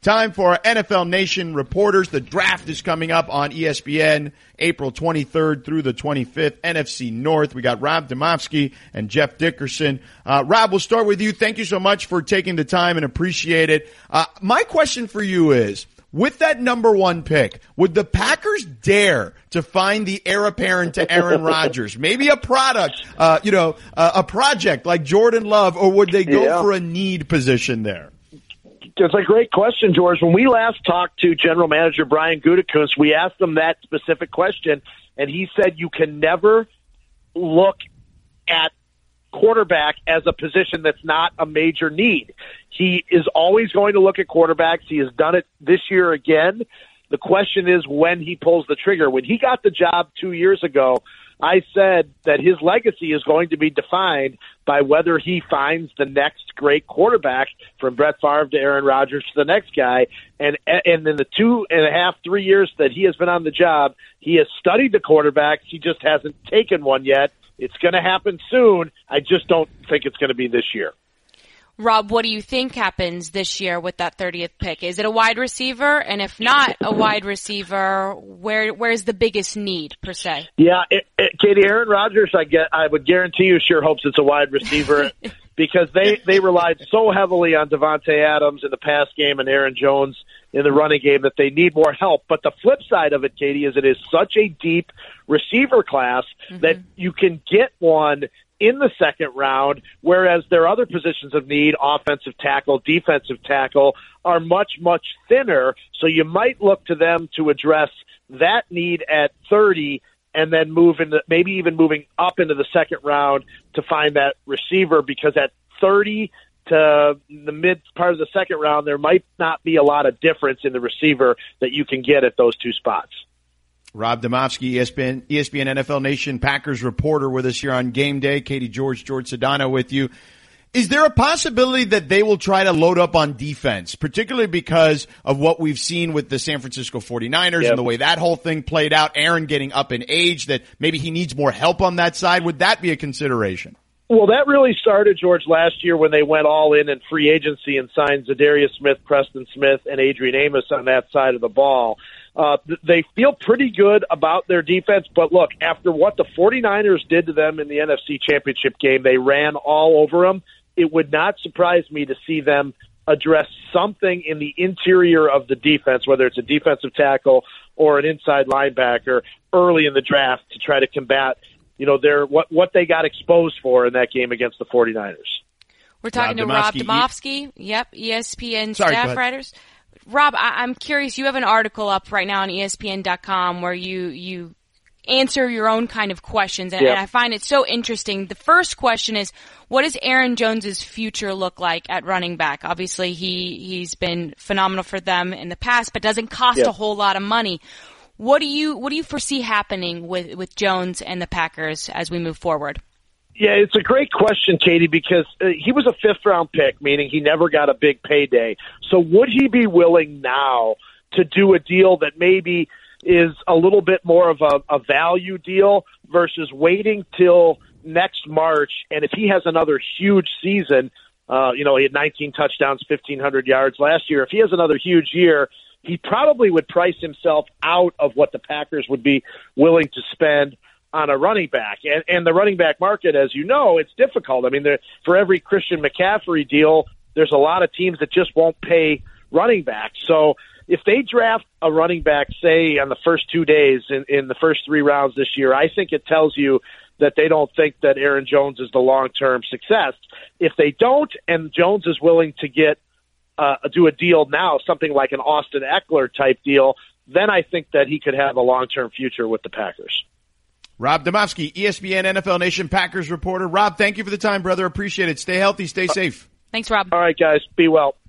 Time for our NFL Nation reporters. The draft is coming up on ESPN April 23rd through the 25th. NFC North. We got Rob Demovsky and Jeff Dickerson. Rob, we'll start with you. Thank you so much for taking the time and appreciate it. My question for you is, with that number 1 pick, would the Packers dare to find the heir apparent to Aaron Rodgers? Maybe a product, a project like Jordan Love, or would they go for a need position there? It's a great question, George. When we last talked to General Manager Brian Gutekunst, we asked him that specific question, and he said you can never look at quarterback as a position that's not a major need. He is always going to look at quarterbacks. He has done it this year again. The question is when he pulls the trigger. When he got the job 2 years ago, I said that his legacy is going to be defined by whether he finds the next great quarterback, from Brett Favre to Aaron Rodgers to the next guy. And in the 2.5, 3 years that he has been on the job, he has studied the quarterbacks. He just hasn't taken one yet. It's going to happen soon. I just don't think it's going to be this year. Rob, what do you think happens this year with that 30th pick? Is it a wide receiver? And if not a wide receiver, where's the biggest need, per se? Yeah, Katie, Aaron Rodgers, I would guarantee you sure hopes it's a wide receiver because they relied so heavily on Devontae Adams in the pass game and Aaron Jones in the running game that they need more help. But the flip side of it, Katie, is it is such a deep receiver class that you can get one in the second round, whereas their other positions of need, offensive tackle, defensive tackle, are much, much thinner. So you might look to them to address that need at 30 and then maybe even moving up into the second round to find that receiver, because at 30 to the mid part of the second round, there might not be a lot of difference in the receiver that you can get at those two spots. Rob Demovsky, ESPN NFL Nation Packers reporter with us here on Game Day. Katie George Sedano with you. Is there a possibility that they will try to load up on defense, particularly because of what we've seen with the San Francisco 49ers and the way that whole thing played out, Aaron getting up in age, that maybe he needs more help on that side? Would that be a consideration? Well, that really started, George, last year when they went all in free agency and signed Zadarius Smith, Preston Smith, and Adrian Amos on that side of the ball. They feel pretty good about their defense, but look, after what the 49ers did to them in the NFC Championship game, they ran all over them. It would not surprise me to see them address something in the interior of the defense, whether it's a defensive tackle or an inside linebacker, early in the draft to try to combat what they got exposed for in that game against the 49ers. We're talking to Rob Demovsky, ESPN staff writers. Rob, I'm curious, you have an article up right now on ESPN.com where you answer your own kind of questions, and I find it so interesting. The first question is, what does Aaron Jones's future look like at running back? Obviously, he's been phenomenal for them in the past, but doesn't cost a whole lot of money. What do you foresee happening with Jones and the Packers as we move forward? Yeah, it's a great question, Katie, because he was a fifth-round pick, meaning he never got a big payday. So would he be willing now to do a deal that maybe is a little bit more of a value deal versus waiting till next March? And if he has another huge season, he had 19 touchdowns, 1,500 yards last year. If he has another huge year, he probably would price himself out of what the Packers would be willing to spend on a running back. And the running back market, as you know, it's difficult. I mean, for every Christian McCaffrey deal, there's a lot of teams that just won't pay running backs. So if they draft a running back, say, on the first 2 days in the first 3 rounds this year, I think it tells you that they don't think that Aaron Jones is the long-term success. If they don't, and Jones is willing to do a deal now, something like an Austin Eckler type deal, then I think that he could have a long-term future with the Packers. Rob Demovsky, ESPN NFL Nation Packers reporter. Rob, thank you for the time, brother. Appreciate it. Stay healthy. Stay safe. Thanks, Rob. All right, guys. Be well.